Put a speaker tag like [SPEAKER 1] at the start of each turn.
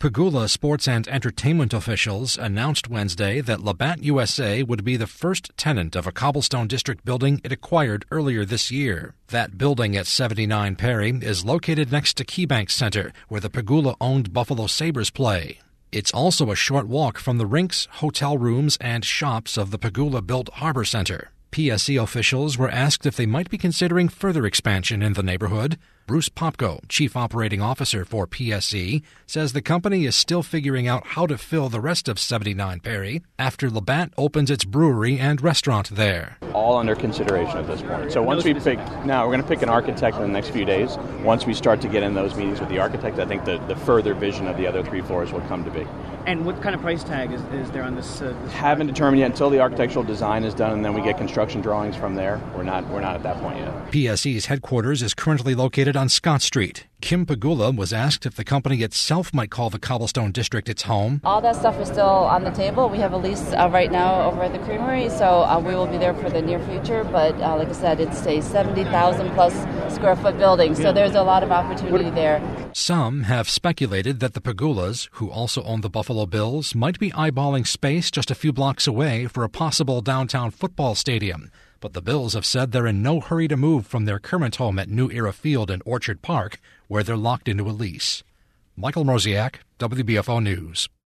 [SPEAKER 1] Pegula sports and entertainment officials announced Wednesday that Labatt USA would be the first tenant of a Cobblestone District building it acquired earlier this year. That building at 79 Perry is located next to KeyBank Center, where the Pegula-owned Buffalo Sabres play. It's also a short walk from the rinks, hotel rooms, and shops of the Pegula-built Harbor Center. PSE officials were asked if they might be considering further expansion in the neighborhood. Bruce Popko, chief operating officer for PSE, says the company is still figuring out how to fill the rest of 79 Perry after Labatt opens its brewery and restaurant there.
[SPEAKER 2] All under consideration at this point. So once we're going to pick an architect in the next few days. Once we start to get in those meetings with the architect, I think the further vision of the other 3 floors will come to be.
[SPEAKER 3] And what kind of price tag is there on this?
[SPEAKER 2] Haven't determined yet until the architectural design is done, and then we get construction drawings from there. We're not at that point yet.
[SPEAKER 1] PSE's headquarters is currently located on Scott Street. Kim Pegula was asked if the company itself might call the Cobblestone District its home.
[SPEAKER 4] All that stuff is still on the table. We have a lease right now over at the creamery, so we will be there for the near future. But like I said, it's a 70,000 plus square foot building, so there's a lot of opportunity there.
[SPEAKER 1] Some have speculated that the Pegulas, who also own the Buffalo Bills, might be eyeballing space just a few blocks away for a possible downtown football stadium. But the Bills have said they're in no hurry to move from their current home at New Era Field in Orchard Park, where they're locked into a lease. Michael Mroziak, WBFO News.